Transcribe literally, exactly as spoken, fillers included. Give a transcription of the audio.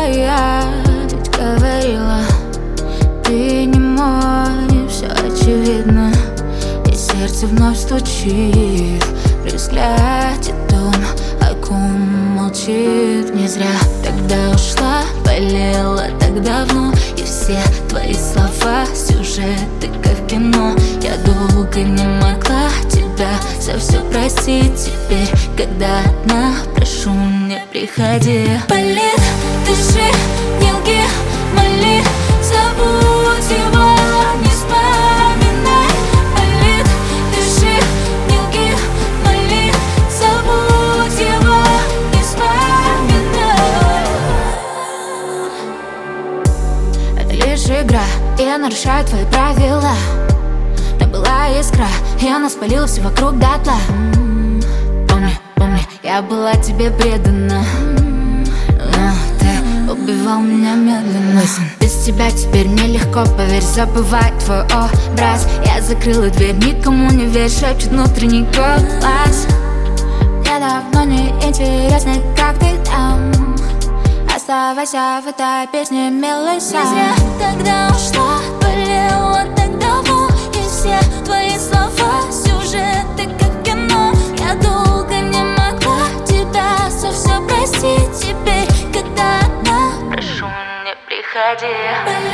я ведь говорила, ты не мой, все очевидно. И сердце вновь стучит при взгляде том, о ком молчит. Не зря тогда ушла, болела так давно. И все твои слова, сюжеты как в кино. Я долго не могла тебя за все простить. Теперь, когда одна, прошу, не приходи. Болит, дыши, не лги, моли, забудь его, не вспоминай. Болит, дыши, не лги, моли, забудь его, не вспоминай. Это лишь игра, я нарушаю твои правила. Но была искра, и она спалила все вокруг дотла. Помни, помни, я была тебе предана, но ты убивал меня медленно. Без тебя теперь нелегко, поверь, забывай твой образ. Я закрыла дверь, никому не верь, шепчет внутренний голос. Мне давно не интересно, как ты там. Оставайся в этой песне, милый сам. Не зря тогда ушла, болела так давно. И все твои слова, сюжеты как в кино. Я долго не могла тебя за все простить. Теперь, когда одна, прошу, не приходи.